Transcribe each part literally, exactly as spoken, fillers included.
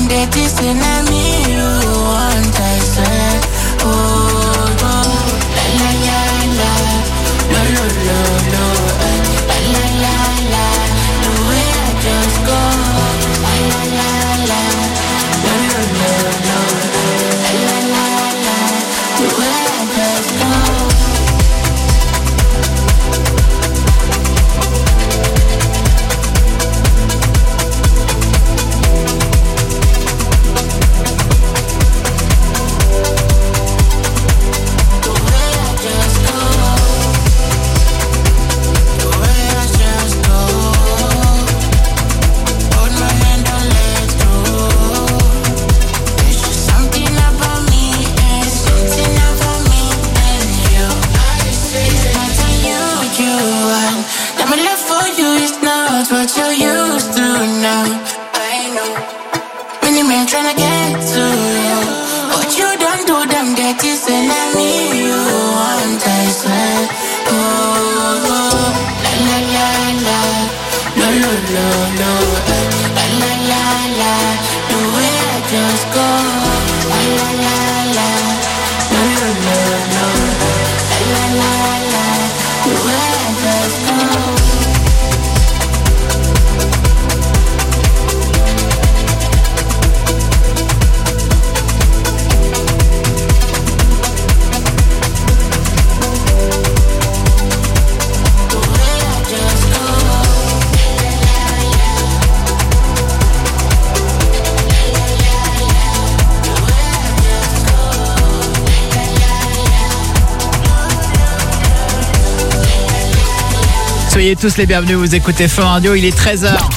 get this in me, you want, I swear. Oh, oh, la la la la, lo lo lo lo, la la la la, the way I just go, la la la la, lo lo lo lo, la la la la, the way I just go. What you used to now, I know. Many men tryna get to you, but you don't do them dirty, say let me you want, I swear. Oh, oh, la la la la, lo lo lo lo, la la la la, the way I just go, la la la la, lo lo lo lo, la la la la, the way I just go. Soyez tous les bienvenus, vous écoutez Fun Radio, il est treize heures.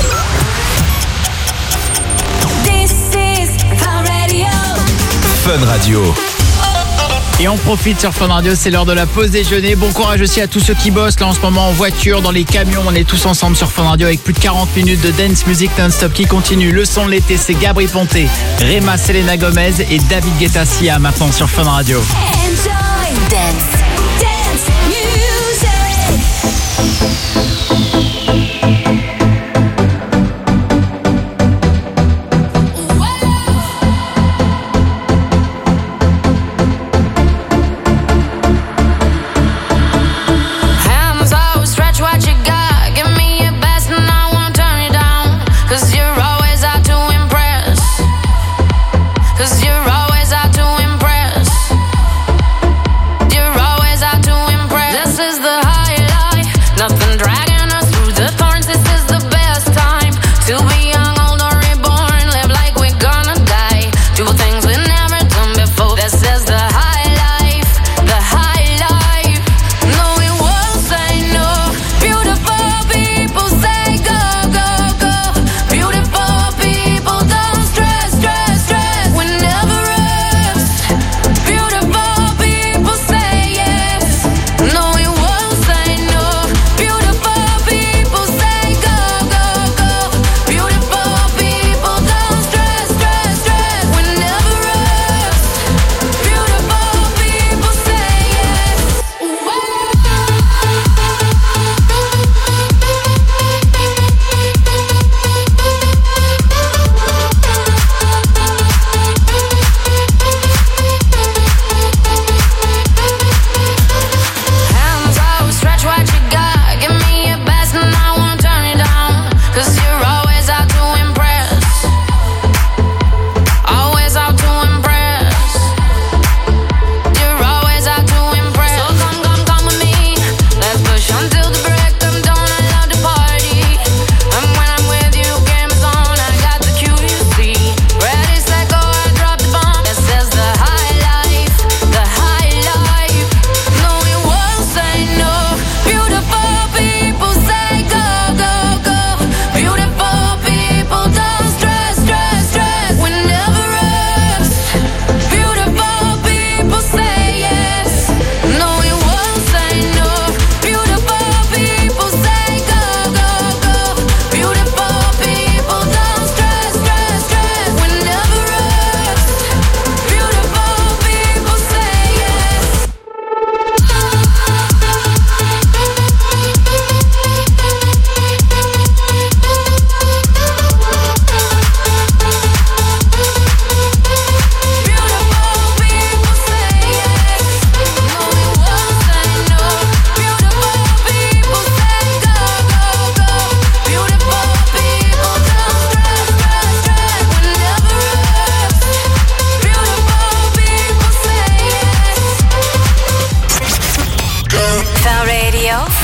Fun Radio. Et on profite sur Fun Radio, c'est l'heure de la pause déjeuner. Bon courage aussi à tous ceux qui bossent là en ce moment en voiture, dans les camions. On est tous ensemble sur Fun Radio avec plus de quarante minutes de dance music non-stop qui continue. Le son de l'été, c'est Gabri Ponte, Rema Selena Gomez et David Guetta Sia maintenant sur Fun Radio. Enjoy dance, dance music. You're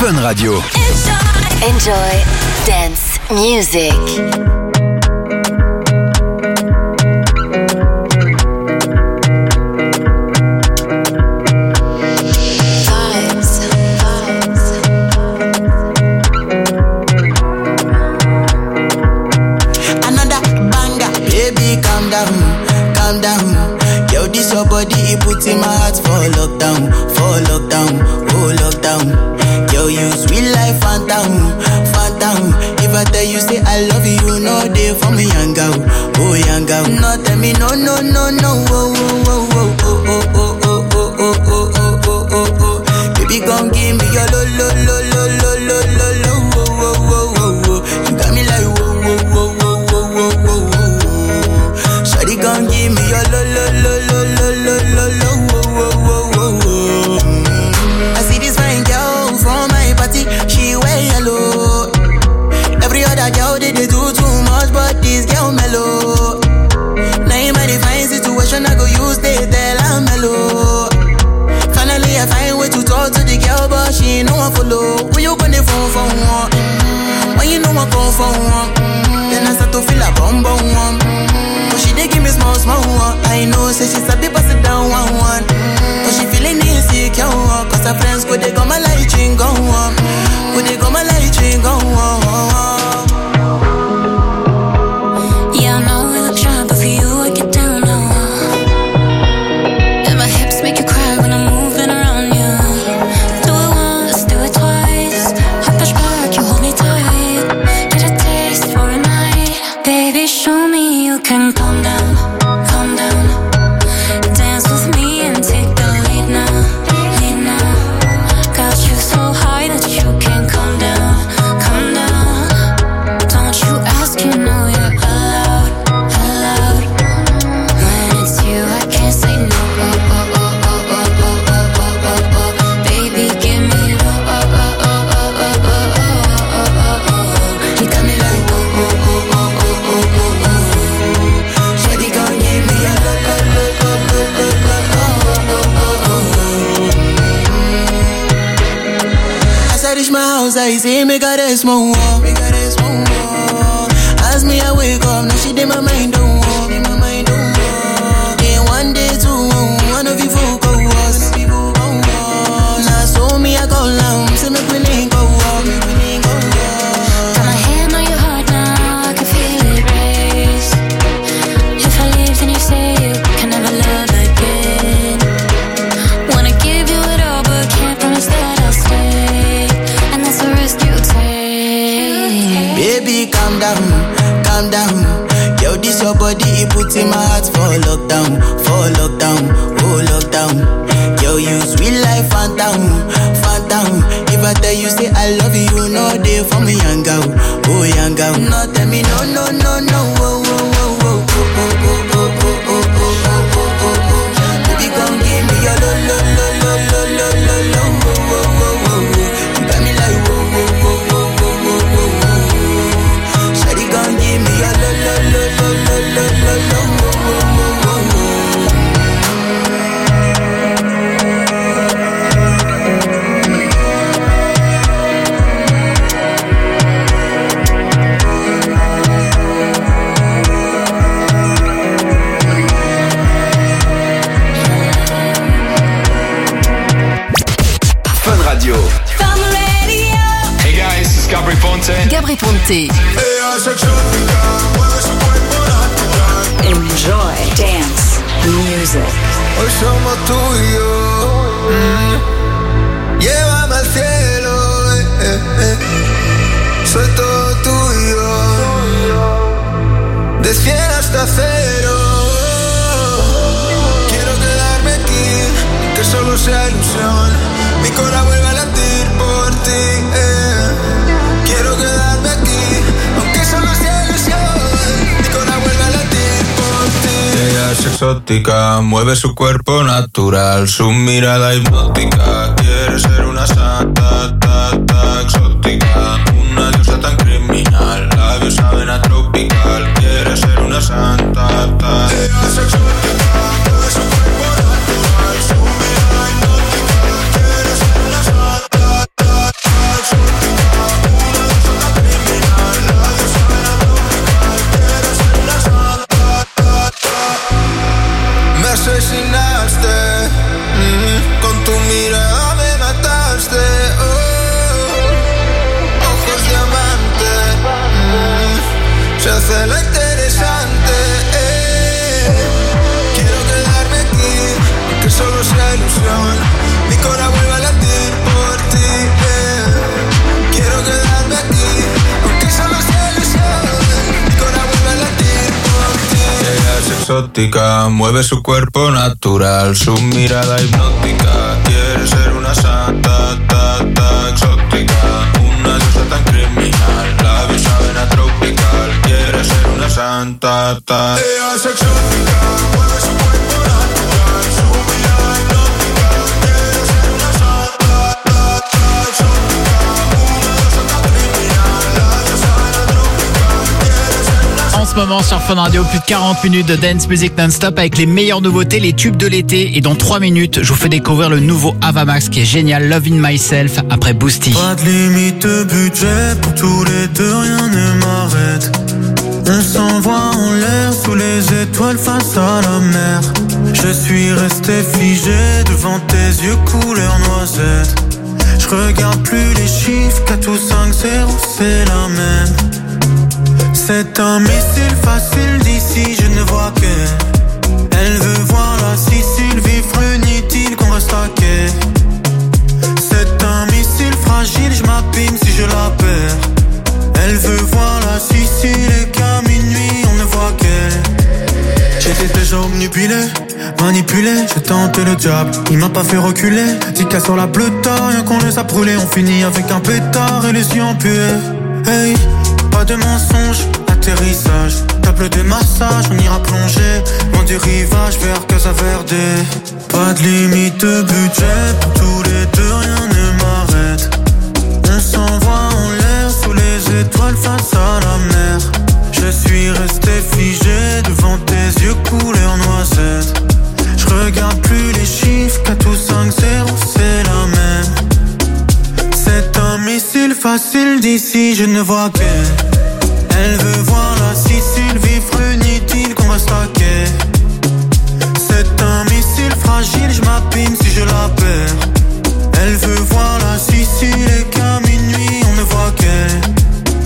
Fun Radio. Enjoy. Enjoy dance music. Your body, it puts in my heart for lockdown, for lockdown, oh lockdown. Yo, you sweet life, phantom, phantom. If I tell you say I love you, no day for me, young girl, oh young girl. No tell me no, no, no, no, oh, oh, oh, oh, oh, oh, oh, oh, oh, oh, oh, oh, oh, oh. Baby, come give me your lo, lo, lo, lo, lo, lo, lo, lo, oh, oh, oh, oh, oh. You got me like whoa, whoa, whoa, whoa, whoa, whoa, whoa, whoa. Shawty, come give me your lo, lo, lo, lo. Lo, lo, lo, whoa, whoa, whoa, whoa, whoa. I see this fine girl from my party, she wear yellow. Every other girl they, they do too much, but this girl mellow. Now in my divine situation, I go use they tell I'm mellow. Finally I find way to talk to the girl, but she ain't no one follow. When you gonna phone for one? When you know I come for one? Then I start to feel a bum bum one. But she dey give me small small one. I know say she's a bit pass it down one one. But she feeling insecure one. Cause her friends go they go my light ring go on. Go they go my light ring go on. Yeah, I know we look shy, but for you I get down low. And my hips make you cry when I'm moving around you. Do it once, do it twice. I push back, you hold me tight. Get a taste for a night. Baby, show me you can calm down, calm down. Dance with me and take the lead now, lead now. Got you so high that you can't come down, come down. Don't you ask, you know you're allowed, allowed. When it's you, I can't say no. Oh, oh, oh, oh, oh, oh, oh, oh, oh. Baby, give me oh, oh, oh, oh, oh, oh, oh, oh, oh, oh. You got me like oh, oh, oh, oh, oh, oh, oh, oh. Shawty gon' give me a lo, lo, lo, lo, lo, lo, lo, oh, oh, oh, oh. As I reach my house, I see me got a small wall, me got a small wall. As me I wake up, now she did my mind don't walk, my mind don't walk. Then one day two, one of you folk go was. Now so me I go down, say me we link go walk, me we link go walk. Got my hand on your heart now, I can feel it race. If I leave, then you say you can never love again. Wanna give you it all, but can't promise that I'll stay. And that's the risk you take. Baby, calm down, calm down. Yo, this your body, it puts in my heart for lockdown, for lockdown, oh lockdown. Yo, you sweet life, phantom, phantom. If I tell you say I love you, no day for me, young girl, oh young girl. No tell me no, no, no, no, oh, oh, oh, oh, oh, oh, oh, oh, oh, oh, oh, oh, oh, oh. Baby, come give me your lo, lo, lo, lo, lo, lo, lo, lo, oh, oh, oh, oh, oh. You got me like whoa, whoa, whoa, whoa, whoa, whoa, whoa, whoa. Shawty, come give me your lo, lo, lo, lo, lo, lo, lo, lo, oh, oh, oh, oh, oh. Fun Radio. Fun Radio. Hey guys, this is Gabri Ponte. Gabri Ponte. Enjoy dance music. Hoy somos tú y yo. Mm. Llévame al cielo. Eh, eh, eh. Soy todo tuyo. De cien hasta cero. Quiero quedarme aquí, que solo sea ilusión. Mi corazón vuelve a latir por ti. Eh. Quiero quedarme aquí, aunque solo sea ilusión. Mi corazón vuelve a latir por ti. Ella es exótica, mueve su cuerpo natural, su mirada hipnótica. Quiere ser una santa, ta, ta, exótica, una diosa tan criminal. Labios saben a tropical. Quiere ser una santa, ta. Ella es exótica, mueve su cuerpo natural, su mirada hipnótica. Quiere ser una santa, ta, ta. exótica, mueve su cuerpo natural, su mirada hipnótica. Quiere ser una santa, ta, ta, exótica, una diosa tan criminal, labios saben a tropical. Quiere ser una santa, ta. Ella es exótica, mueve su cuerpo natural, su mirada hipnótica. Quiere ser una santa, ta, ta, exótica, una diosa tan criminal, labios saben a tropical. Quiere ser una santa. En ce moment sur Fun Radio, plus de quarante minutes de dance music non-stop avec les meilleures nouveautés, les tubes de l'été. Et dans trois minutes, je vous fais découvrir le nouveau Avamax qui est génial, Loving Myself, après Boosty. Pas de limite de budget, pour tous les deux rien ne m'arrête. On s'envoie en l'air sous les étoiles face à la mer. Je suis resté figé devant tes yeux couleur noisette. Je regarde plus les chiffres, quatre ou cinq zéro c'est la même. C'est un missile facile d'ici, je ne vois que. Elle veut voir la Sicile, vivre inutile qu'on reste à quai. C'est un missile fragile, je m'abîme si je la perds. Elle veut voir la Sicile et qu'à minuit on ne voit qu'elle. J'étais déjà obnubilé, manipulé, j'ai tenté le diable, il m'a pas fait reculer. dix cas sur la bleue tard, rien qu'on les a brûlés. On finit avec un pétard et les yeux empués. Hey, pas de mensonge, atterrissage, table de massage, on ira plonger loin du rivage vers Casa Verde. Pas de limite de budget, pour tous les deux rien ne m'arrête. On s'envoie en l'air sous les étoiles face à la mer. Je suis resté figé devant tes yeux couleur noisette. Je regarde plus les chiffres, quatre ou cinq zéro c'est la même. C'est un missile facile d'ici, je ne vois qu'elle. Elle veut voir la Sicile, vivre inutile qu'on reste à quai. C'est un missile fragile, je m'abîme si je la perds. Elle veut voir la Sicile et qu'à minuit on ne voit qu'elle.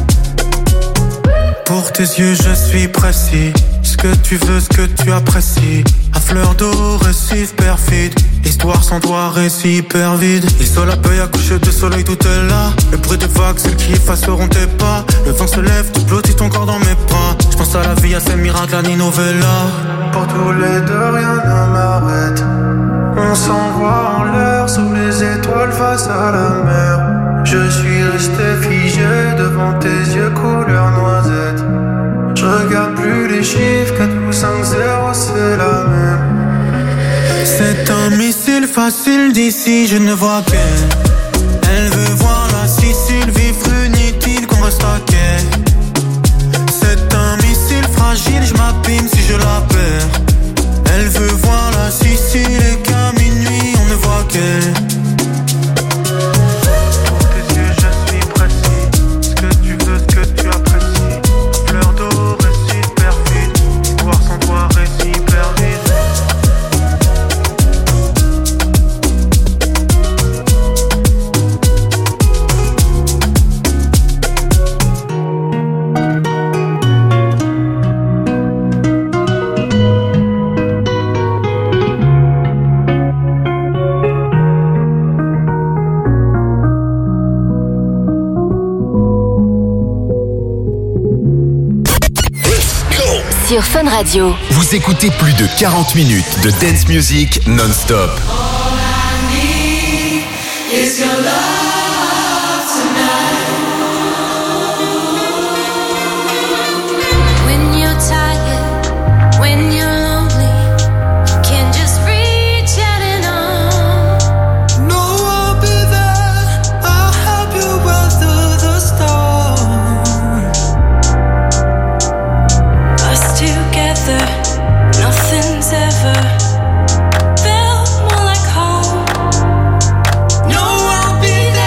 Pour tes yeux je suis précis, ce que tu veux, ce que tu apprécies. À fleur d'eau, récif perfide, histoire sans toi, récit hyper vide. Isole la paille à coucher de soleil, tout est là. Le bruit des vagues, celles qui effaceront tes pas. Le vent se lève, tu blottis ton corps dans mes bras. Je pense à la vie, à ces miracles, à Ninovella. Pour tous les deux, rien ne m'arrête. On s'envoie en l'air sous les étoiles face à la mer. Je suis resté figé devant tes yeux couleur noisette. Je regarde plus les chiffres, quatre ou cinq zéro c'est la même. C'est un missile facile d'ici, je ne vois qu'elle. Elle veut voir la Sicile, vivre inutile qu'on reste à quai. C'est un missile fragile, je m'abîme si je la perds. Elle veut voir la Sicile et qu'à minuit on ne voit qu'elle. Sur Fun Radio. Vous écoutez plus de quarante minutes de dance music non-stop. Nothing's ever felt more like home. No, I'll be there.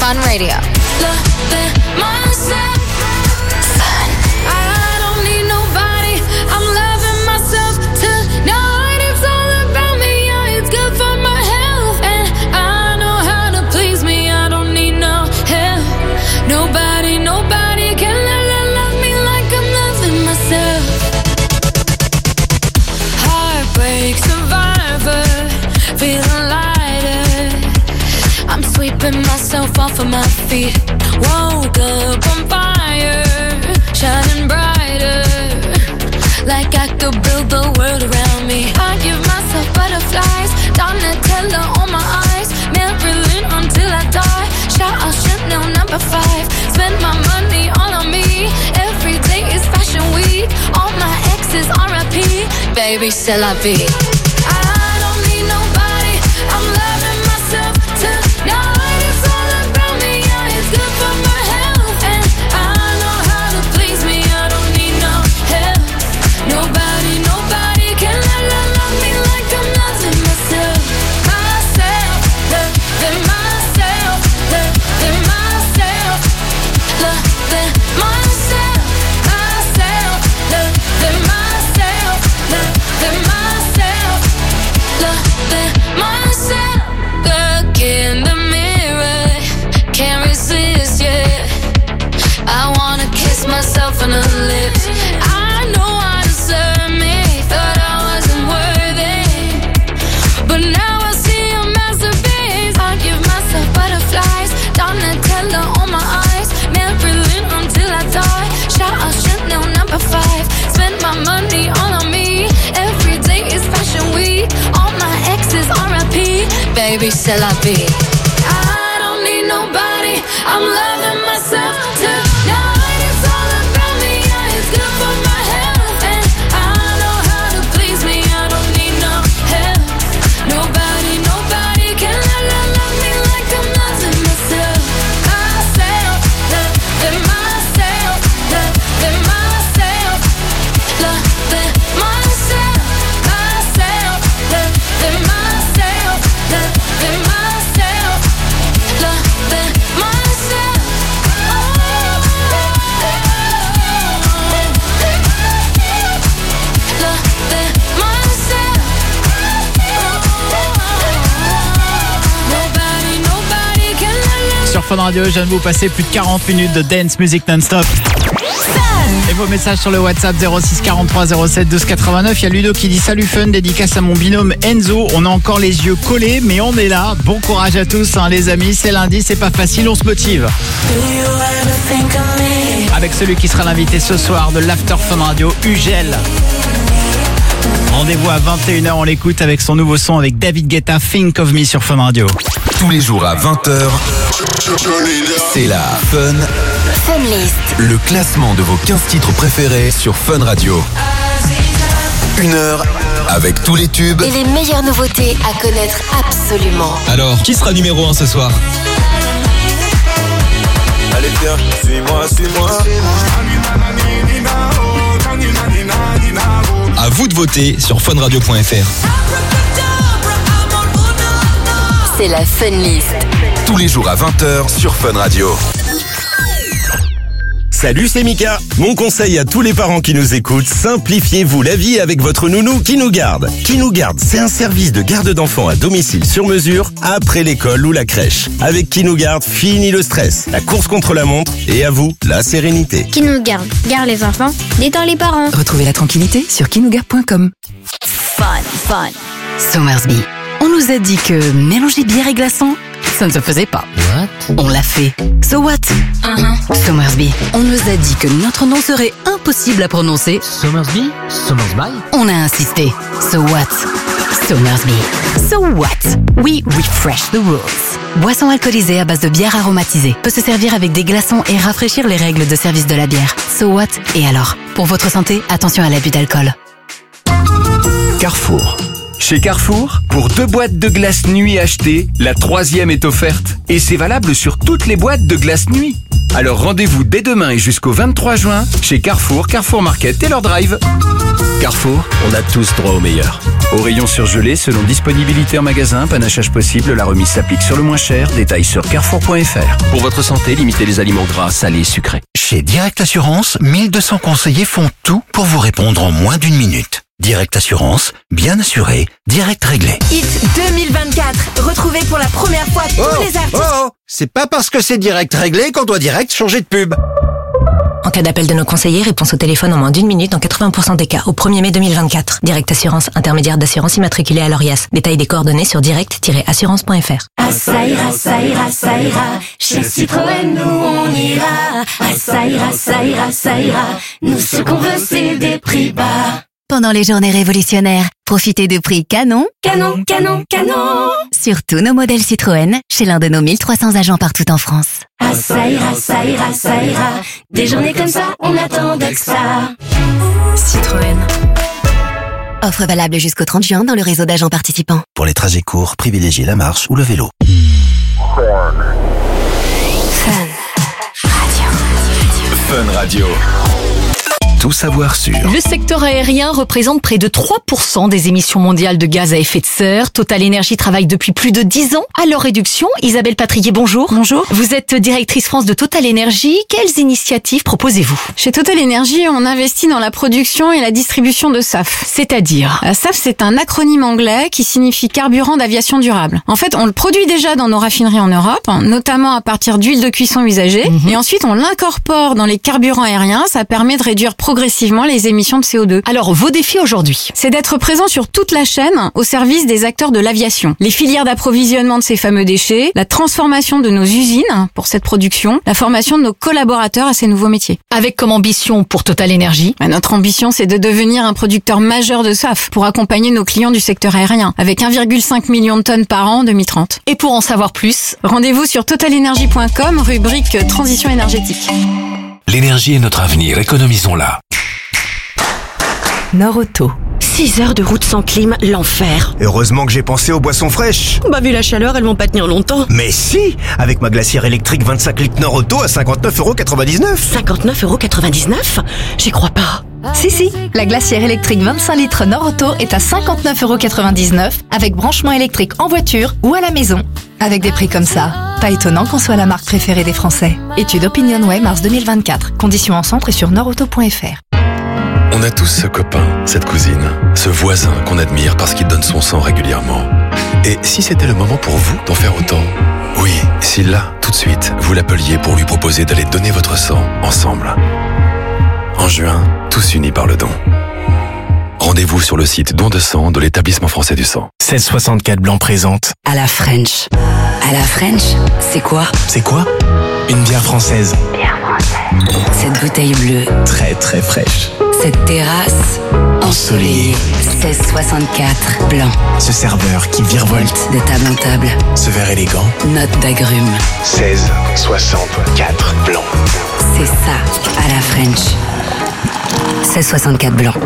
Fun Radio. Loving myself. Fun. I don't need nobody. I'm loving myself tonight. It's all about me. Yeah, it's good for my health. And I know how to please me. I don't need no help. Nobody, nobody can love, love, love me like I'm loving myself. Heartbreak survivor, feeling lighter. I'm sweeping myself off of my feet. Woke up on fire, shining brighter. Like I could build the world around me. I give myself butterflies, Donatella on my eyes, Marilyn until I die. Shout out Chanel number five. Spend my money all on me. Every day is fashion week. All my exes R I P. Baby, c'est la vie. I don't need nobody. I'm loving myself tonight. It's all about me. Yeah, it's good for my health. And I know how to please me. I don't need no help. Nobody, nobody can love, love, love me like I'm loving myself. Myself, loving myself, loving myself, loving myself, myself, loving myself, loving myself, loving myself. Look in the mirror, can't resist, yeah. I wanna kiss myself on the lips. I know I deserve me, thought I wasn't worthy, but now I see a masterpiece. I give myself butterflies, Donatella on my eyes, Marilyn until I die. Shout out Chanel number five. Spend my money all on me. Every day is fashion week. All my exes R I P. Baby, c'est la vie. I don't need nobody. I'm loving myself tonight. It's all about me. Yeah, it's good for my health. And I know how to please me. I don't need no help. Nobody, nobody can love, love, love me like I'm loving myself. Myself, loving myself, loving myself, loving myself, myself, loving myself, loving myself, loving myself. Loving myself. Nobody, nobody can love. Sur Fun Radio, je viens de vous passer plus de quarante minutes de dance music non-stop. Et vos messages sur le WhatsApp zéro six quarante-trois zéro sept douze quatre-vingt-neuf. Il y a Ludo qui dit salut Fun, dédicace à mon binôme Enzo. On a encore les yeux collés, mais on est là. Bon courage à tous, hein, les amis. C'est lundi, c'est pas facile, on se motive. Avec celui qui sera l'invité ce soir de l'After Fun Radio, Ugel. Rendez-vous à vingt et une heures, on l'écoute avec son nouveau son avec David Guetta, Think of Me sur Fun Radio. Tous les jours à vingt heures, c'est la Fun, Funlist. le classement de vos quinze titres préférés sur Fun Radio. Une heure avec tous les tubes. Et les meilleures nouveautés à connaître absolument. Alors, qui sera numéro un ce soir? Allez viens, suis-moi, suis-moi. À vous de voter sur funradio point f r. C'est la Funlist. Tous les jours à vingt heures sur Fun Radio. Salut, c'est Mika. Mon conseil à tous les parents qui nous écoutent, simplifiez-vous la vie avec votre nounou qui nous garde. Qui nous garde, c'est un service de garde d'enfants à domicile sur mesure après l'école ou la crèche. Avec Qui nous garde, fini le stress, la course contre la montre et à vous, la sérénité. Qui nous garde, garde les enfants, détend les parents. Retrouvez la tranquillité sur qui nous garde point com. Fun, fun. Somersby. On nous a dit que mélanger bière et glaçons, ça ne se faisait pas. What? On l'a fait. So what? Uh-huh. Somersby. On nous a dit que notre nom serait impossible à prononcer. Somersby? Somersby? On a insisté. So what? Somersby. So what? We refresh the rules. Boisson alcoolisée à base de bière aromatisée. Peut se servir avec des glaçons et rafraîchir les règles de service de la bière. So what? Et alors? Pour votre santé, attention à l'abus d'alcool. Carrefour. Chez Carrefour, pour deux boîtes de glace nuit achetées, la troisième est offerte. Et c'est valable sur toutes les boîtes de glace nuit. Alors rendez-vous dès demain et jusqu'au vingt-trois juin chez Carrefour, Carrefour Market et leur drive. Carrefour, on a tous droit au meilleur. Au rayon surgelé, selon disponibilité en magasin, panachage possible, la remise s'applique sur le moins cher. Détails sur carrefour point f r. Pour votre santé, limitez les aliments gras, salés et sucrés. Chez Direct Assurance, mille deux cents conseillers font tout pour vous répondre en moins d'une minute. Direct Assurance, bien assuré, direct réglé. Hit deux mille vingt-quatre, retrouvez pour la première fois tous Oh, les artistes. oh, oh, c'est pas parce que c'est direct réglé qu'on doit direct changer de pub. En cas d'appel de nos conseillers, réponse au téléphone en moins d'une minute dans quatre-vingts pour cent des cas, au premier mai deux mille vingt-quatre. Direct Assurance, intermédiaire d'assurance immatriculée à l'Orias. Détail des coordonnées sur direct tiret assurance point f r. Ah ça ira, ça ira, ça ira. Chez Citroën, nous on ira. Ah ça ira, ça ira, ça ira. Nous ce qu'on veut c'est des prix bas. Pendant les journées révolutionnaires, profitez de prix canon, Canon, canon, canon. sur tous nos modèles Citroën, chez l'un de nos mille trois cents agents partout en France. Ah ça ira, ça ira, ça ira. Des journées comme ça, on attend que ça. Citroën. Offre valable jusqu'au trente juin dans le réseau d'agents participants. Pour les trajets courts, privilégiez la marche ou le vélo. Fun Radio. Tout savoir sur. Le secteur aérien représente près de trois pour cent des émissions mondiales de gaz à effet de serre. Total Energy travaille depuis plus de dix ans à leur réduction. Isabelle Patrier, bonjour. Bonjour. Vous êtes directrice France de Total Energy. Quelles initiatives proposez-vous? Chez Total Energy, on investit dans la production et la distribution de S A F. C'est-à-dire? S A F, c'est un acronyme anglais qui signifie carburant d'aviation durable. En fait, on le produit déjà dans nos raffineries en Europe, notamment à partir d'huile de cuisson usagée. Mmh. Et ensuite, on l'incorpore dans les carburants aériens. Ça permet de réduire progressivement les émissions de C O deux. Alors, vos défis aujourd'hui? C'est d'être présent sur toute la chaîne au service des acteurs de l'aviation. Les filières d'approvisionnement de ces fameux déchets, la transformation de nos usines pour cette production, la formation de nos collaborateurs à ces nouveaux métiers. Avec comme ambition pour Total Energy? Bah, notre ambition, c'est de devenir un producteur majeur de S A F pour accompagner nos clients du secteur aérien avec un virgule cinq million de tonnes par an en deux mille trente. Et pour en savoir plus, rendez-vous sur total energy point com, rubrique transition énergétique. L'énergie est notre avenir, économisons-la. Nord-Auto. six heures de route sans clim, l'enfer. Heureusement que j'ai pensé aux boissons fraîches. Bah vu la chaleur, elles vont pas tenir longtemps. Mais si, avec ma glacière électrique vingt-cinq litres Nord-Auto à cinquante-neuf euros quatre-vingt-dix-neuf. cinquante-neuf euros quatre-vingt-dix-neuf? J'y crois pas. Si, si, la glacière électrique vingt-cinq litres Nord-Auto est à cinquante-neuf euros quatre-vingt-dix-neuf avec branchement électrique en voiture ou à la maison. Avec des prix comme ça, pas étonnant qu'on soit la marque préférée des Français. Étude OpinionWay mars deux mille vingt-quatre. Conditions en centre et sur nordauto point f r. On a tous ce copain, cette cousine, ce voisin qu'on admire parce qu'il donne son sang régulièrement. Et si c'était le moment pour vous d'en faire autant? Oui, si là, tout de suite, vous l'appeliez pour lui proposer d'aller donner votre sang ensemble. En juin, tous unis par le don. Rendez-vous sur le site don de sang de l'établissement français du sang. seize soixante-quatre Blanc présente. À la French. À la French, c'est quoi? C'est quoi? Une bière française. Bière française. Cette bouteille bleue. Très très fraîche. Cette terrasse ensoleillée. seize soixante-quatre Blanc. Ce serveur qui virevolte de table en table. Ce verre élégant. Note d'agrumes. seize soixante-quatre Blanc. C'est ça, à la French. seize soixante-quatre Blanc.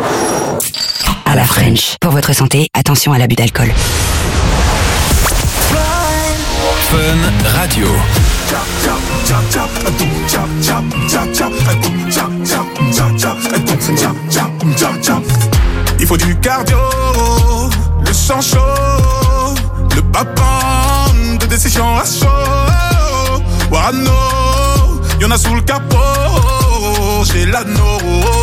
À la French. Pour votre santé, attention à l'abus d'alcool. Fun Radio. Il faut du cardio, le sang chaud, le papin de décision à chaud. Warano, y'en a sous le capot, j'ai l'anneau.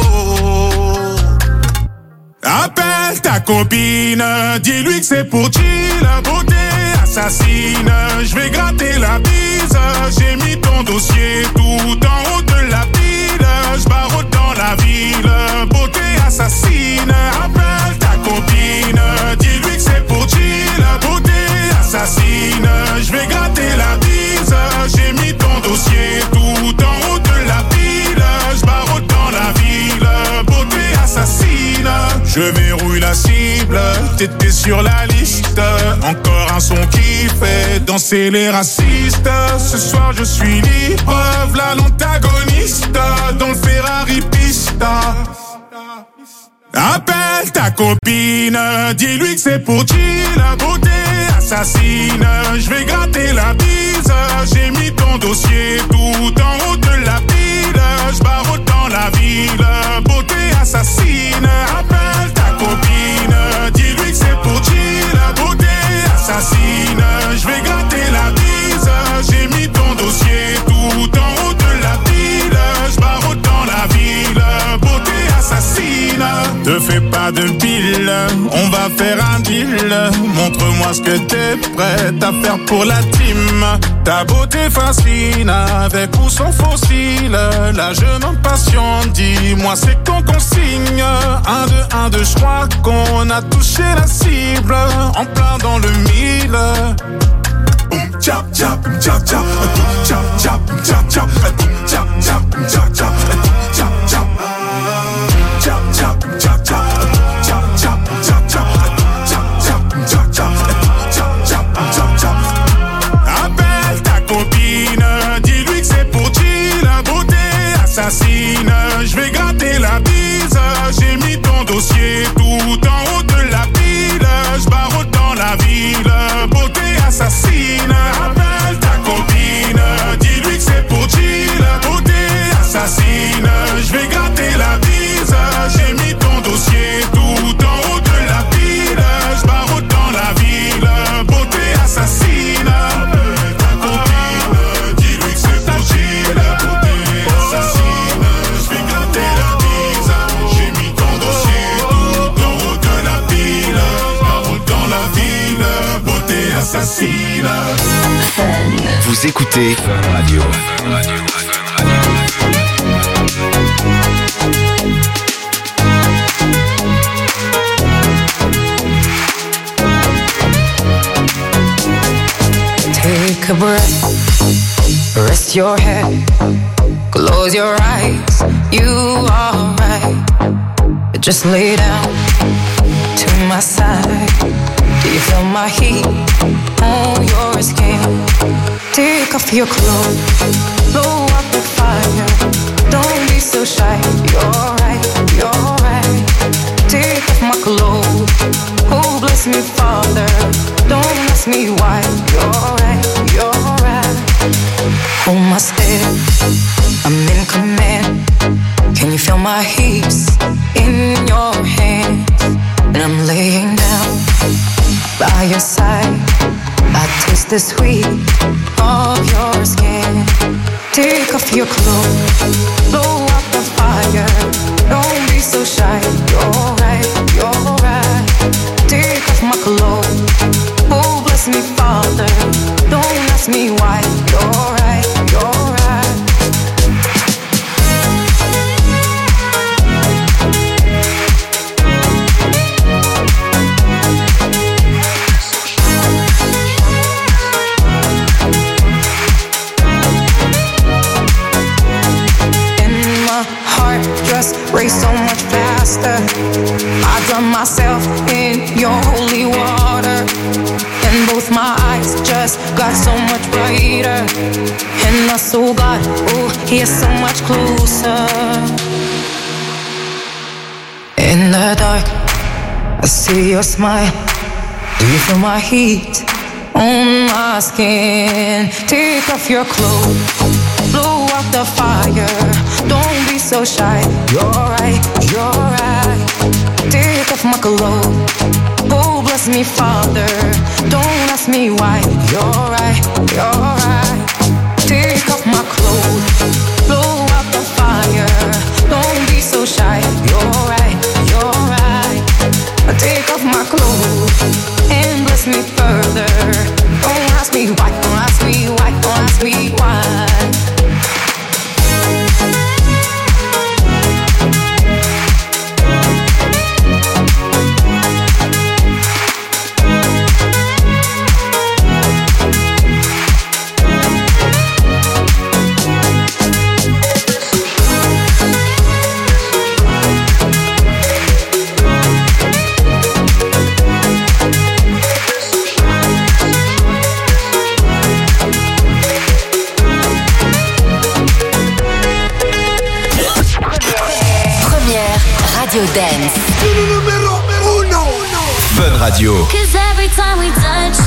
Appelle ta copine, dis-lui que c'est pour chill, beauté assassine. Je vais gratter la bise, j'ai mis ton dossier tout en haut de la pile. Je barre dans la ville, beauté assassine. Appelle ta copine, dis-lui que c'est pour chill, beauté assassine. Je vais gratter la bise, j'ai mis ton dossier tout en haut de la pile. Je barre dans la ville, beauté assassine. Je verrouille la cible, t'étais sur la liste. Encore un son qui fait danser les racistes. Ce soir je suis libre, v'là l'antagoniste dans le Ferrari Pista. Appelle ta copine, dis-lui que c'est pour chill, beauté assassine. Je vais gratter la bise, j'ai mis ton dossier tout en haut de la pile. Je barre dans la ville, beauté assassine. Appelle Te fais pas de pile, on va faire un deal. Montre-moi ce que t'es prête à faire pour la team. Ta beauté fascine, avec ou sans fossile. La jeune en passion, dis-moi c'est quand qu'on signe. Un, deux, un, deux, je crois qu'on a touché la cible. En plein dans le mille. Chap, chap, chap, chap, chap, chap, chap, chap, chap, chap, chap, chap, chap, chap, chap. Chap, chap, chap, chap, chap, chap, chap, chap, chap, chap, chap, chap, chap, chap. Appelle ta copine, dis-lui que c'est pour G, la beauté assassine. Je vais gratter la bise, j'ai mis ton dossier tout en haut de la pile. Je barre dans la ville, beauté assassine. Appelle ta copine, dis-lui que c'est pour G, la beauté assassine. Je vais gratter la bise, j'ai mis ton dossier tout en haut de la pile. Je barre dans la ville, beauté assassine. Appelle ta copine, dis-lui que c'est pour G, la beauté assassine. Je vais gratter la bise, j'ai mis ton dossier tout en haut de la pile. Je barre dans la ville, beauté assassine. Vous écoutez Fun Radio. Fun Radio. Fun Radio. Take a breath, rest your head, close your eyes, you are right. Just lay down to my side. Do you feel my heat on your skin? Take off your clothes, blow up the fire. Don't be so shy, you're right, you're right. Take off my clothes, oh bless me Father. Don't ask me why, you're right, you're right. Hold my step, I'm in command. Can you feel my hips in your hands? And I'm laying down by your side. I taste the sweet of your skin. Take off your clothes, blow up the fire. Don't be so shy, you're right, you're right. Take off my clothes, oh bless me Father. Don't ask me why, you're right, you're right. Just race so much faster. I drown myself in your holy water, and both my eyes just got so much brighter. And my soul got, oh, he's so much closer. In the dark, I see your smile. Do you feel my heat on my skin? Take off your clothes, blow out the fire. Don't be so shy, you're right, you're right. Take off my clothes, oh bless me Father. Don't ask me why, you're right, you're right. Take off my clothes, blow out the fire. Don't be so shy, you're right, you're right. Take off my clothes and bless me further. Don't ask me why, don't ask me why, don't ask me why. Dance. Fun Radio. Cause every time we touch,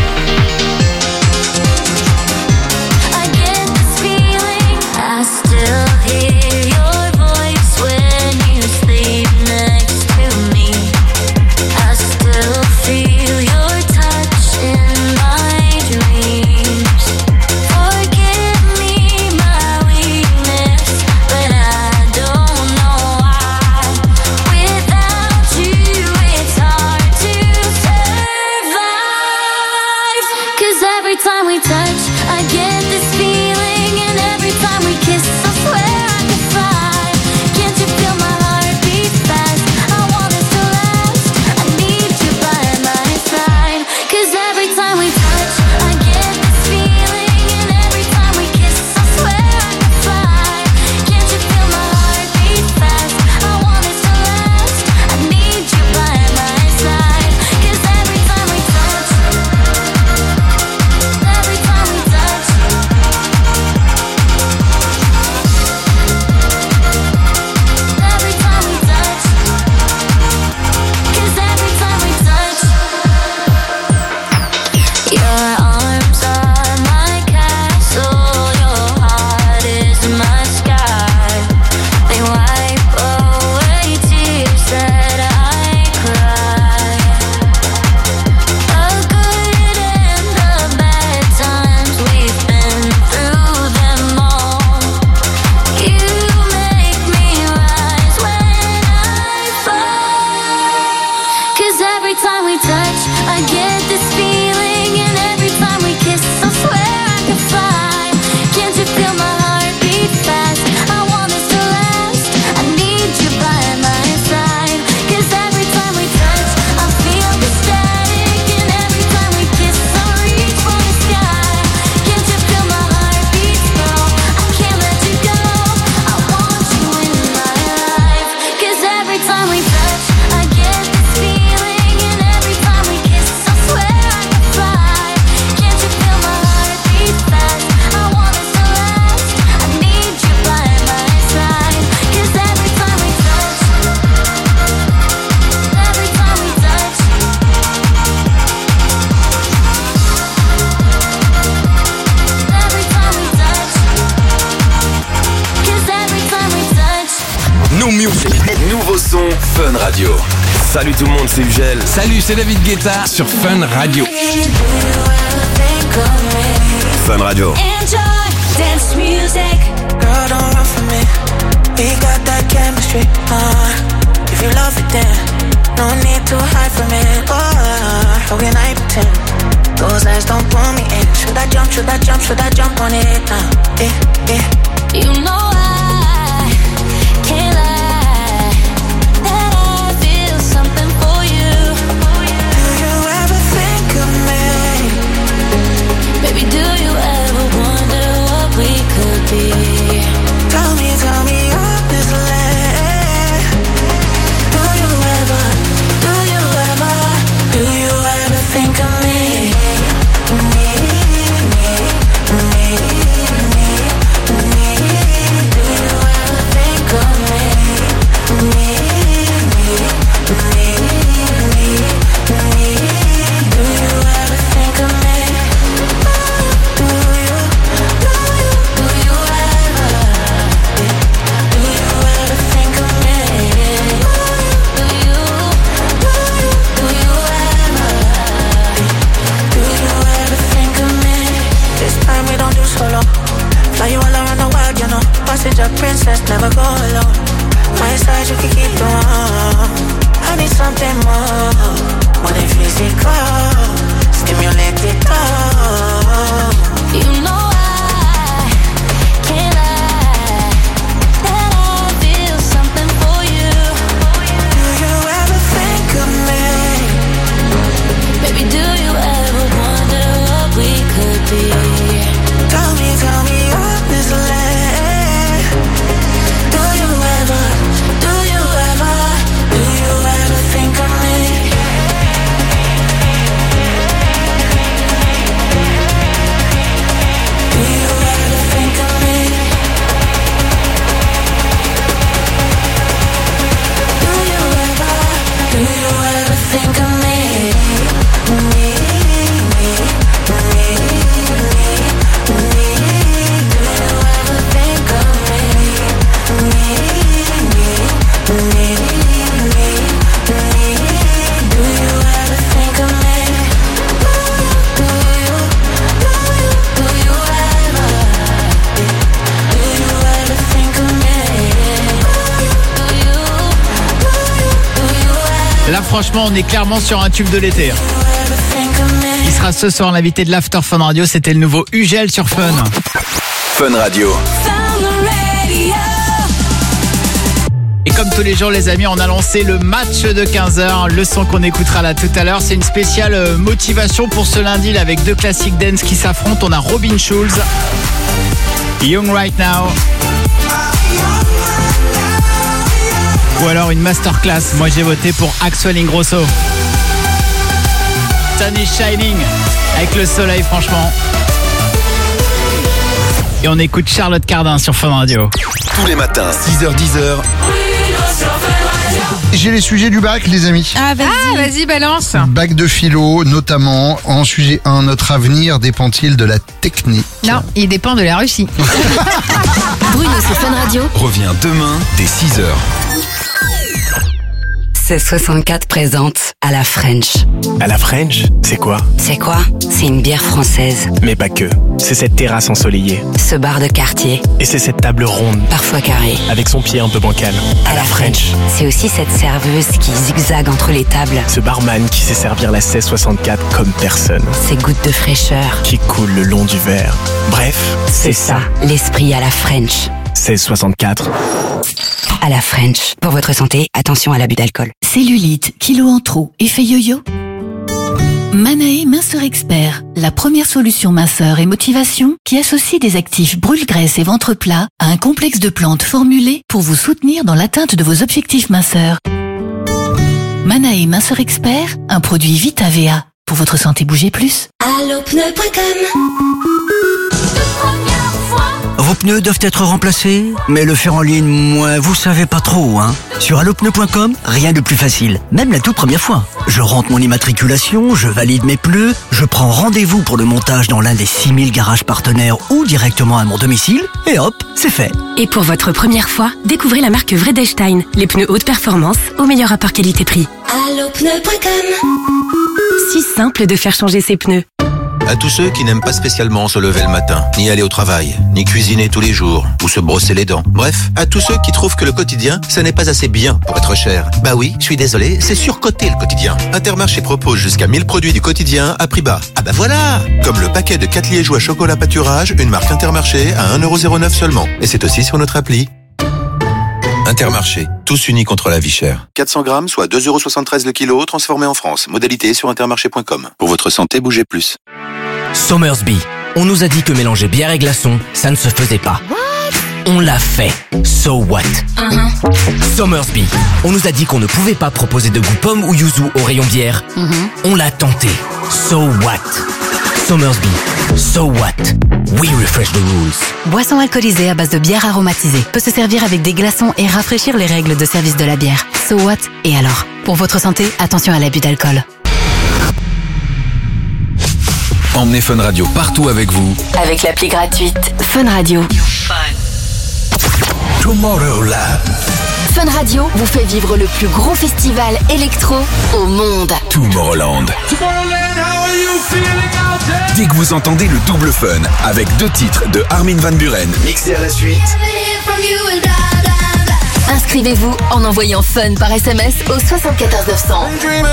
I get this feeling. I still hear your voice when you sleep next to me. I still feel your touch in my dreams. Forgive me my weakness, but I don't know why. Without Fun Radio. Salut tout le monde, c'est Ugel. Salut, c'est David Guetta sur Fun Radio. Fun Radio. Enjoy dance music. Girl, don't run from me. We got that chemistry. Uh, if you love it, then no need to hide from it. Oh, how can I pretend? Those eyes don't pull me in. Should I jump? Should I jump? Should I jump on it? Uh, eh, eh. You know I can't lie that I feel something for you. Do you ever think of me? Baby, do you ever wonder what we could be? Tell me, tell me honestly. Do you ever, do you ever, do you ever think of me? Me, me, me, me, me. Do you ever think of me? Me, me, me, me, me. Do you ever think of me? Do you, do you, do you ever? Do you ever think of me? Do you, do you, do you ever? Do you ever think of me? This time we don't do solo. Fly you all around the world, you know. Passenger princess, never go alone. My side you can keep on. I need something more, more than physical. Stimulate it all. You know I can't lie that I feel something for you. Do you ever think of me? Baby, do you ever wonder what we could be? Tell me, tell me honestly. Do you ever, do you ever, do you ever think of me? Do you ever think of me? Do you ever, do you ever think of me? Me, me, me, me, me. Do you ever think of me? Me, me, me, me, me. Do you ever think of me? Do you, do you, do you ever? Do you ever think of me? Do you, do you, do you ever? Là franchement on est clairement sur un tube de l'été. Il sera ce soir l'invité de l'After Fun Radio, c'était le nouveau Ugel sur Fun. Fun Radio. Et comme tous les jours les amis, on a lancé le match de quinze heures, le son qu'on écoutera là tout à l'heure. C'est une spéciale euh, motivation pour ce lundi là, avec deux classiques dance qui s'affrontent. On a Robin Schulz, Young Right Now, ou alors une masterclass. Moi j'ai voté pour Axel Ingrosso, Sun is Shining, avec le soleil franchement. Et on écoute Charlotte Cardin sur Fun Radio. Tous les matins, six heures dix heures. J'ai les sujets du bac, les amis. Ah, vas-y, ah, vas-y balance. Bac de philo, notamment. En sujet un, notre avenir dépend-il de la technique? Non, il dépend de la Russie. Bruno sur Fun Radio Revient demain dès six heures. seize soixante-quatre présente à la French. À la French, c'est quoi? C'est quoi? C'est une bière française. Mais pas que. C'est cette terrasse ensoleillée. Ce bar de quartier. Et c'est cette table ronde. Parfois carrée. Avec son pied un peu bancal. À, à la French. C'est aussi cette serveuse qui zigzague entre les tables. Ce barman qui sait servir la seize soixante-quatre comme personne. Ces gouttes de fraîcheur. Qui coulent le long du verre. Bref, c'est, c'est ça. ça. L'esprit à la French. seize soixante-quatre. À la French. Pour votre santé, attention à l'abus d'alcool. Cellulite, kilos en trop, effet yo-yo. Manae Minceur Expert, la première solution minceur et motivation qui associe des actifs brûle-graisse et ventre plat à un complexe de plantes formulées pour vous soutenir dans l'atteinte de vos objectifs minceurs. Manae Minceur Expert, un produit Vita V A. Pour votre santé, bougez plus. Allopneu point com. Vos pneus doivent être remplacés, mais le faire en ligne, moi, vous savez pas trop, hein. Sur allopneu point com, rien de plus facile, même la toute première fois. Je rentre mon immatriculation, je valide mes pneus, je prends rendez-vous pour le montage dans l'un des six mille garages partenaires ou directement à mon domicile, et hop, c'est fait. Et pour votre première fois, découvrez la marque Vredestein, les pneus haute performance au meilleur rapport qualité-prix. allopneu point com. Si simple de faire changer ses pneus. À tous ceux qui n'aiment pas spécialement se lever le matin, ni aller au travail, ni cuisiner tous les jours, ou se brosser les dents. Bref, à tous ceux qui trouvent que le quotidien, ça n'est pas assez bien pour être cher. Bah oui, je suis désolé, c'est surcoté le quotidien. Intermarché propose jusqu'à mille produits du quotidien à prix bas. Ah bah voilà! Comme le paquet de quatre liégeois chocolat pâturage, une marque Intermarché à un euro zéro neuf seulement. Et c'est aussi sur notre appli. Intermarché, tous unis contre la vie chère. quatre cents grammes, soit deux euros soixante-treize le kilo, transformé en France. Modalité sur intermarché point com. Pour votre santé, bougez plus. Somersby. On nous a dit que mélanger bière et glaçons, ça ne se faisait pas. On l'a fait. So what? Uh-huh. Somersby. On nous a dit qu'on ne pouvait pas proposer de goût pomme ou yuzu au rayon bière. Uh-huh. On l'a tenté. So what? Somersby. So what? We refresh the rules. Boisson alcoolisée à base de bière aromatisée peut se servir avec des glaçons et rafraîchir les règles de service de la bière. So what? Et alors? Pour votre santé, attention à l'abus d'alcool. Emmenez Fun Radio partout avec vous. Avec l'appli gratuite Fun Radio. Tomorrowland. Fun Radio vous fait vivre le plus gros festival électro au monde. Tomorrowland. Dès que vous entendez le double fun avec deux titres de Armin van Buuren mixés à la suite. Inscrivez-vous en envoyant Fun par S M S au soixante-quatorze neuf cents.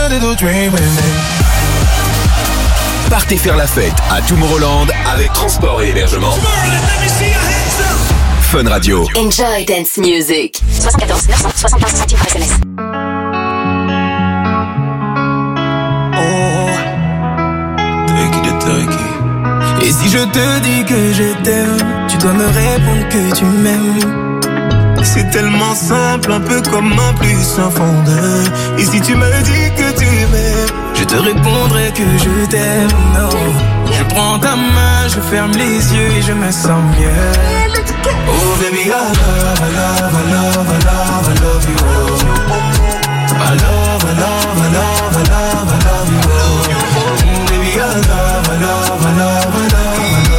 Partez faire la fête à Tomorrowland avec transport et hébergement. Fun Radio. Enjoy dance music. soixante-quatorze neuf cent soixante-quinze centimes par S M S. Et si je te dis que je t'aime, tu dois me répondre que tu m'aimes. C'est tellement simple, un peu comme un plus un fond de. Et si tu me dis que tu m'aimes, je te répondrai que je t'aime. Non, je prends ta main, je ferme les yeux et je me sens mieux. Oh baby, I love, I love, I love, I love, I love you. I love, I love, I love, I love, I love you. Mm, baby, I love, I love, I love, I love.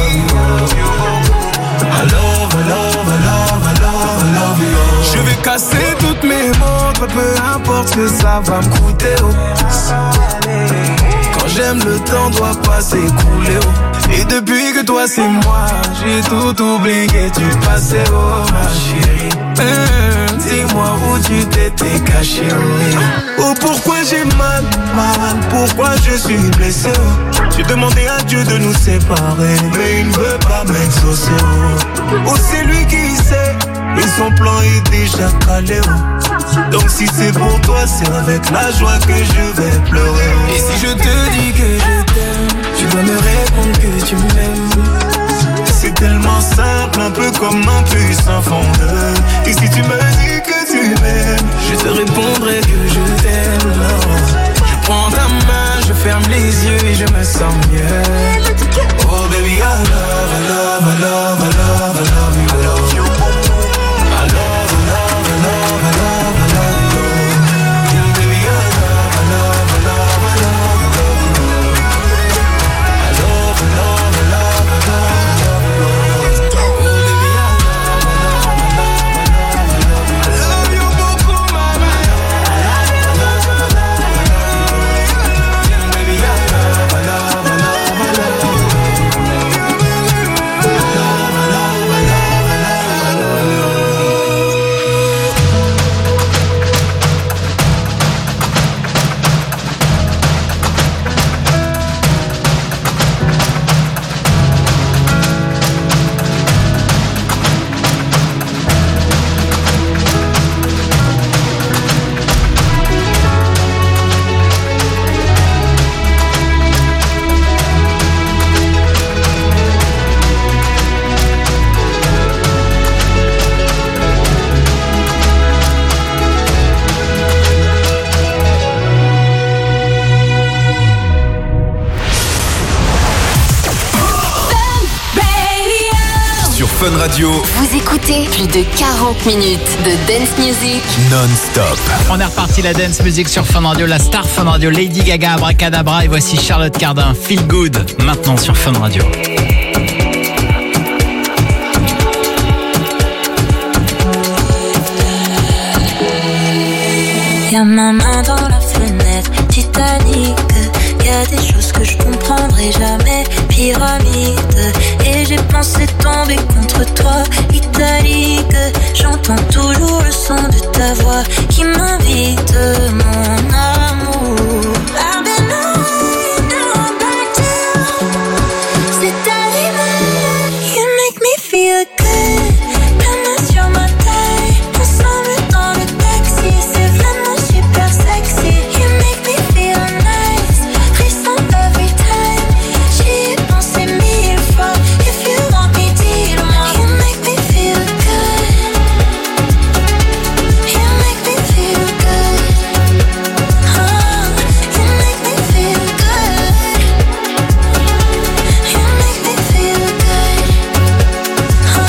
Je vais casser toutes mes montres, peu importe ce que ça va me coûter. Oh. Quand j'aime, le temps doit pas s'écouler. Oh. Et depuis que toi c'est moi, j'ai tout oublié, tu passais, oh ma chérie. Mmh, dis-moi où tu t'étais caché. Oh, oh pourquoi j'ai mal, mal, pourquoi je suis blessé. Oh. J'ai demandé à Dieu de nous séparer, mais il ne veut pas m'exaucer. Oh, oh c'est lui qui sait. Et son plan est déjà calé, oh. Donc si c'est pour toi, c'est avec la joie que je vais pleurer, oh. Et si je te dis que je t'aime, tu dois me répondre que tu m'aimes. C'est tellement simple, un peu comme un puissant fondeur. Et si tu me dis que tu m'aimes, je te répondrai que je t'aime, non. Je prends ta main, je ferme les yeux et je me sens mieux. Oh baby, I love, I love, I love, I love, I love you, I love you. Fun Radio. Vous écoutez plus de quarante minutes de dance music Non-stop. On est reparti la dance music sur Fun Radio, la star Fun Radio, Lady Gaga, Abracadabra, et voici Charlotte Cardin, Feel Good, maintenant sur Fun Radio. Y'a ma main dans la fenêtre, Titanic. Y'a des choses que je comprendrai jamais, pyramide. Et j'ai pensé tomber contre toi, italique. J'entends toujours le son de ta voix qui m'invite, mon amour. I've been on, on back down. C'est arrivé, you make me feel good. La main sur ma taille, ensemble dans le taxi. C'est vraiment super sexy, you make me feel nice. Frisson every time, j'y ai pensé mille fois. If you want me, dis-le-moi. You make me feel good. You make me feel good. Oh, you make me feel good. You make me feel good.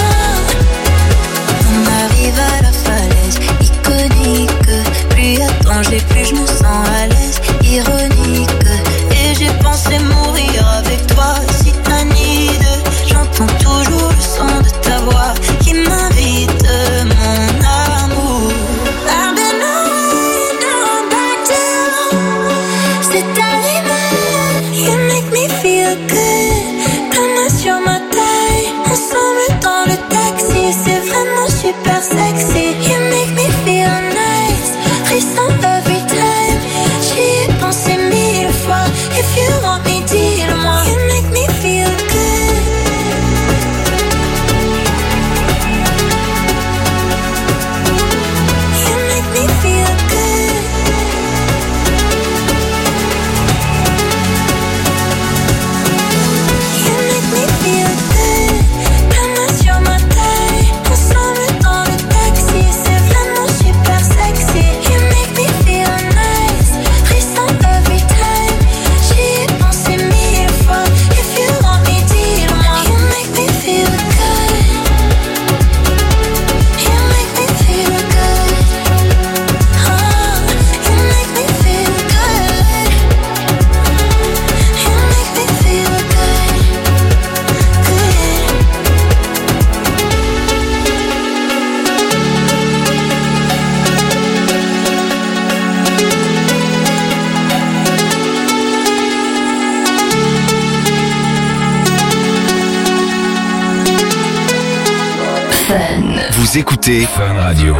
Oh. On arrive à la falaise iconique. Plus y a danger, plus je me sens à l'aise. Ironique. Et j'ai pensé mourir avec toi, cyanide. J'entends toujours le son de ta voix qui m'invite, mon amour. I've been on, on back down. C'est arrivé, you make me feel good. Ta main sur ma taille, ensemble dans le taxi. C'est vraiment super sexy, you make me feel nice. Frisson every time, j'y ai pensé mille fois. If you want me, dis-le-moi. You make me feel good. You make me feel good. You make me feel good. Ta main sur ma taille, ensemble dans le taxi. C'est vraiment super sexy, you make me feel nice. Frisson every time, j'y ai pensé mille fois. If you want me, dis-le-moi. You make me feel good. You make me feel good. Oh, you make me feel good. You make me feel good. Good. Vous écoutez Fun Radio.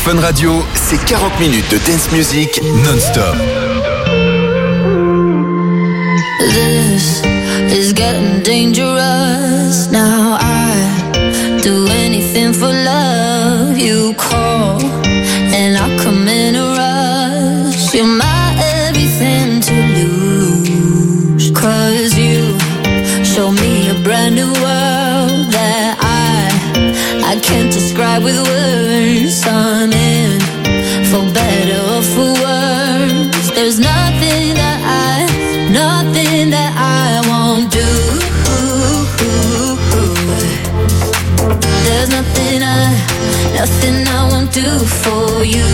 Fun Radio, c'est quarante minutes de dance music non-stop. This is getting dangerous. Now I do anything for love. You call and I come in a rush. You're my everything to lose. Cause you show me a brand new world that I I can't describe with words. I'm in for better or for worse. There's nothing that I, nothing that I won't do. There's nothing I, nothing I won't do for you.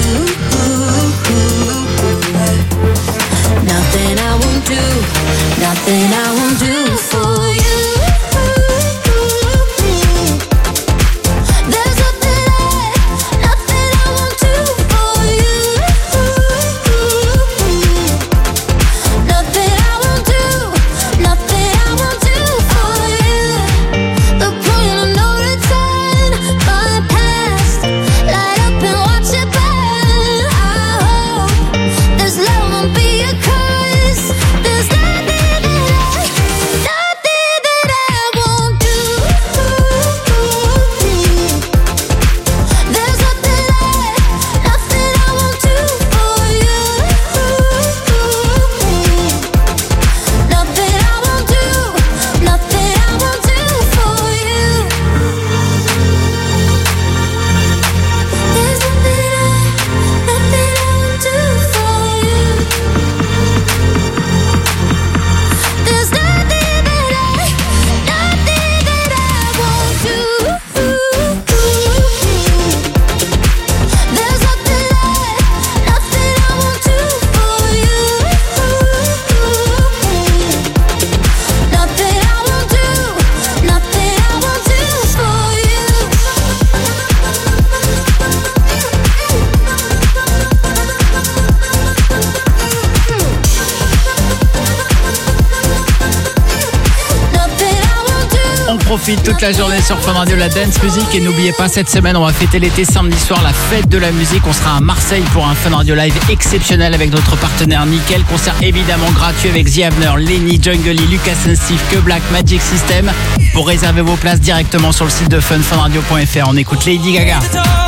Nothing I won't do, nothing I won't do for you. Profite toute la journée sur Fun Radio, la dance music. Et n'oubliez pas, cette semaine on va fêter l'été samedi soir, la fête de la musique. On sera à Marseille pour un Fun Radio live exceptionnel avec notre partenaire Nickel. Concert évidemment gratuit avec The Avener, Lenny, Jungle Lee, Lucas and Steve, Que Black, Magic System. Pour réserver vos places directement sur le site de fun fun radio point f r. On écoute Lady Gaga.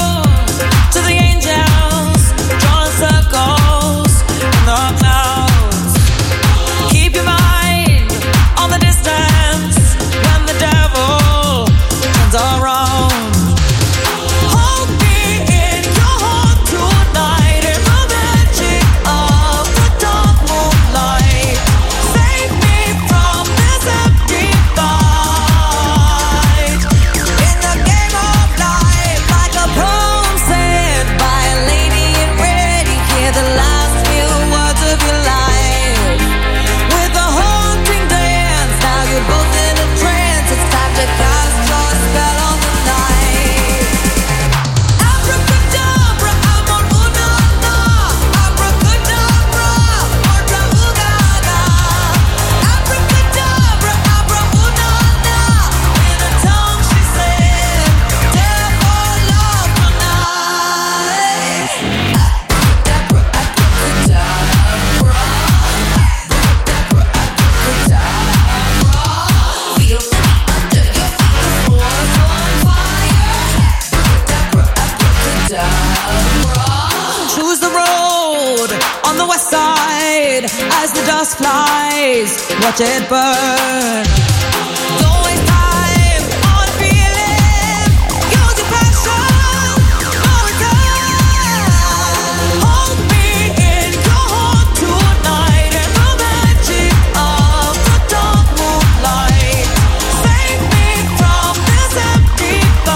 As the dust flies, watch it burn. Don't waste time on feeling. Use your passion, no return. Hold me in your heart tonight in the magic of the dark moonlight. Save me from this empty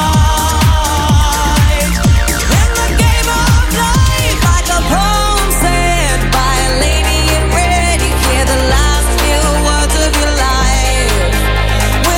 fight. In the game of life, like a poem said by a lady in red, you hear the last few words of your life.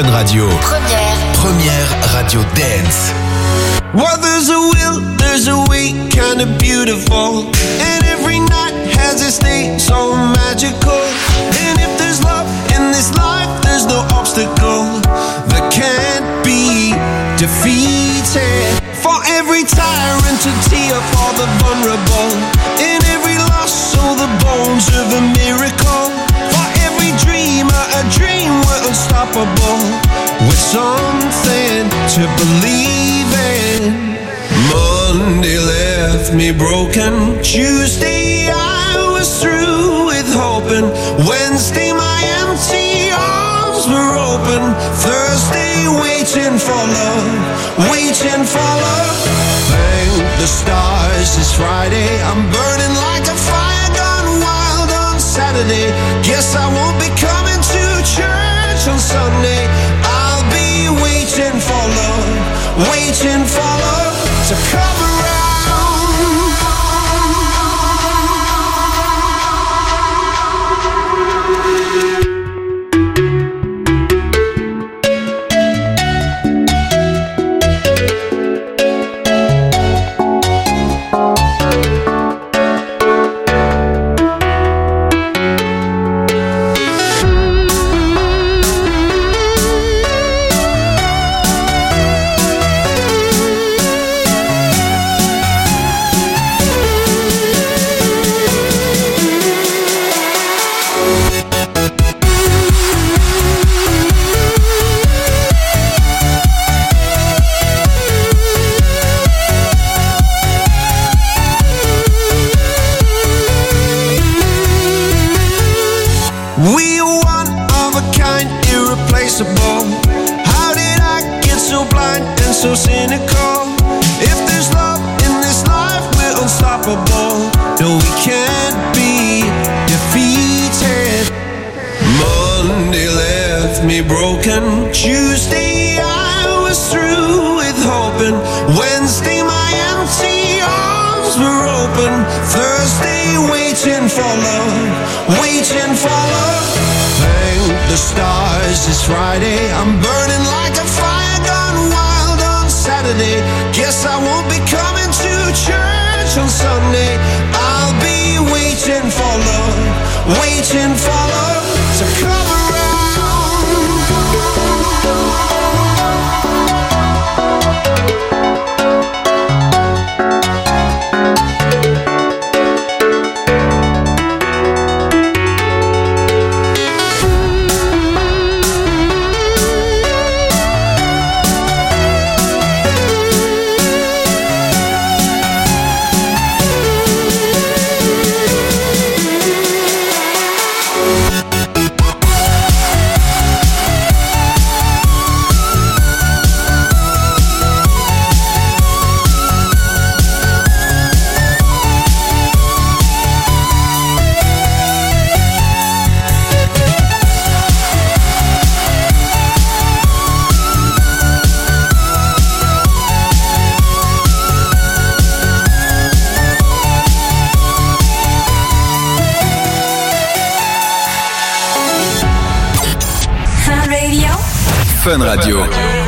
Fun Radio. Première. Première radio dance. Well, there's a will, there's a way, kind of beautiful. And every night has its day, so magical. And if there's love in this life, there's no obstacle that can't be defeated. For every tyrant to tear for the vulnerable. In every loss, all the bones of a miracle. For every dreamer, a dream we're unstoppable. With something to believe in. Monday left me broken. Tuesday I was through with hoping. Wednesday my empty arms were open. Thursday waiting for love, waiting for love. Thank the stars it's Friday. I'm burning like a fire gone wild on Saturday. Guess I won't be coming to church on Sunday. I'll be waiting for love, waiting for love to come around. We are one of a kind, irreplaceable. How did I get so blind and so cynical? If there's love in this life, we're unstoppable. No, we can't be defeated. Monday left me broken. Tuesday I was through with hoping. Wednesday my empty arms were open. Thursday waiting for love, waiting for love. Thank the stars it's Friday. I'm burning like a fire gone wild on Saturday. Guess I won't be coming to church on Sunday. I'll be waiting for love, waiting for love to come around. Fun Radio.